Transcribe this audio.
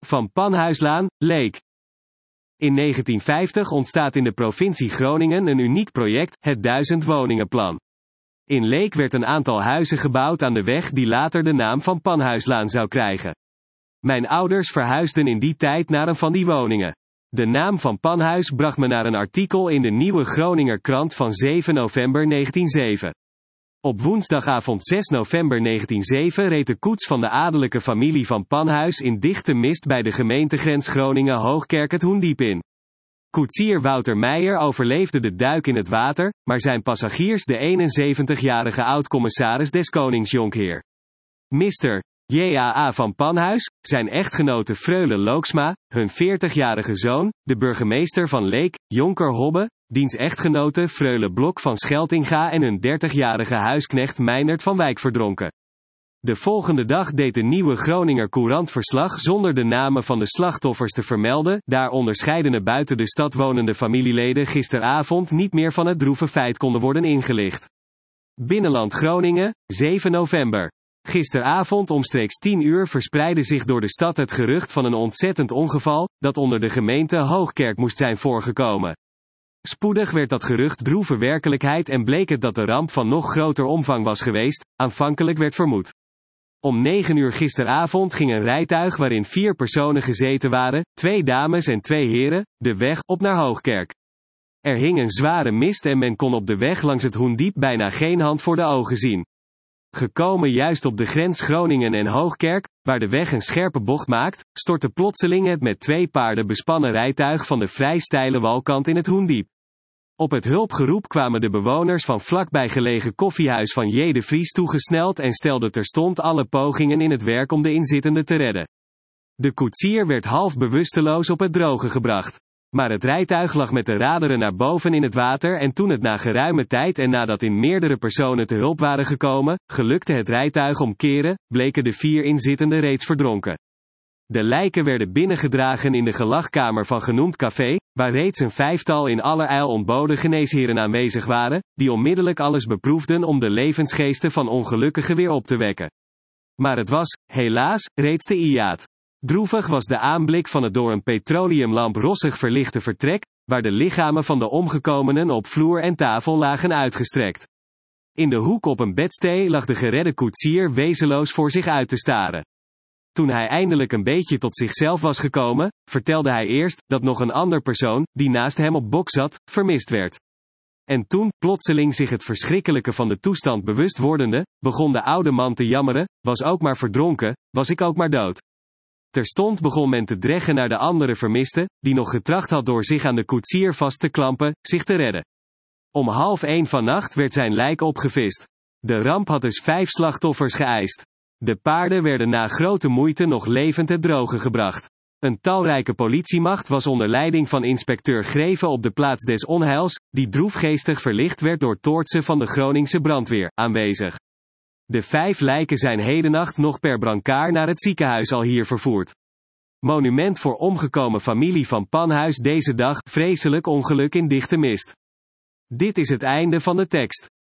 Van Panhuislaan, Leek. In 1950 ontstaat in de provincie Groningen een uniek project, het 1000 woningenplan. In Leek werd een aantal huizen gebouwd aan de weg die later de naam van Panhuislaan zou krijgen. Mijn ouders verhuisden in die tijd naar een van die woningen. De naam van Panhuis bracht me naar een artikel in de Nieuwe Groninger Krant van 7 november 1907. Op woensdagavond 6 november 1907 reed de koets van de adellijke familie van Panhuis in dichte mist bij de gemeentegrens Groningen-Hoogkerk het Hoendiep in. Koetsier Wouter Meijer overleefde de duik in het water, maar zijn passagiers de 71-jarige oud-commissaris des Konings Jonkheer. Mr. J.A.A. van Panhuis, zijn echtgenote Freule Looksma, hun 40-jarige zoon, de burgemeester van Leek, Jonker Hobbe, diens echtgenote Freule Blok van Scheltinga en hun 30-jarige huisknecht Meinert van Wijk verdronken. De volgende dag deed de Nieuwe Groninger Courant verslag zonder de namen van de slachtoffers te vermelden, daar onderscheidene buiten de stad wonende familieleden gisteravond niet meer van het droeve feit konden worden ingelicht. Binnenland Groningen, 7 november. Gisteravond omstreeks 10 uur verspreidde zich door de stad het gerucht van een ontzettend ongeval, dat onder de gemeente Hoogkerk moest zijn voorgekomen. Spoedig werd dat gerucht droeve werkelijkheid en bleek het dat de ramp van nog groter omvang was geweest, aanvankelijk werd vermoed. Om 9 uur gisteravond ging een rijtuig waarin 4 personen gezeten waren, 2 dames en 2 heren, de weg op naar Hoogkerk. Er hing een zware mist en men kon op de weg langs het Hoendiep bijna geen hand voor de ogen zien. Gekomen juist op de grens Groningen en Hoogkerk, waar de weg een scherpe bocht maakt, stortte plotseling het met 2 paarden bespannen rijtuig van de vrij steile walkant in het Hoendiep. Op het hulpgeroep kwamen de bewoners van vlakbij gelegen koffiehuis van J. de Vries toegesneld en stelden terstond alle pogingen in het werk om de inzittenden te redden. De koetsier werd half bewusteloos op het droge gebracht. Maar het rijtuig lag met de raderen naar boven in het water en toen het na geruime tijd en nadat in meerdere personen te hulp waren gekomen, gelukte het rijtuig omkeren, bleken de 4 inzittenden reeds verdronken. De lijken werden binnengedragen in de gelagkamer van genoemd café, waar reeds een 5-tal in allerijl ontboden geneesheren aanwezig waren, die onmiddellijk alles beproefden om de levensgeesten van ongelukkigen weer op te wekken. Maar het was, helaas, reeds te iaat. Droevig was de aanblik van het door een petroleumlamp rossig verlichte vertrek, waar de lichamen van de omgekomenen op vloer en tafel lagen uitgestrekt. In de hoek op een bedstee lag de geredde koetsier wezenloos voor zich uit te staren. Toen hij eindelijk een beetje tot zichzelf was gekomen, vertelde hij eerst dat nog een ander persoon, die naast hem op bok zat, vermist werd. En toen, plotseling zich het verschrikkelijke van de toestand bewust wordende, begon de oude man te jammeren, was ook maar verdronken, was ik ook maar dood. Terstond begon men te dreggen naar de andere vermiste, die nog getracht had door zich aan de koetsier vast te klampen, zich te redden. Om 12:30 vannacht werd zijn lijk opgevist. De ramp had dus 5 slachtoffers geëist. De paarden werden na grote moeite nog levend het droge gebracht. Een talrijke politiemacht was onder leiding van inspecteur Greven op de plaats des onheils, die droefgeestig verlicht werd door toortsen van de Groningse brandweer, aanwezig. De 5 lijken zijn hedennacht nog per brancard naar het ziekenhuis al hier vervoerd. Monument voor omgekomen familie van Panhuis deze dag, vreselijk ongeluk in dichte mist. Dit is het einde van de tekst.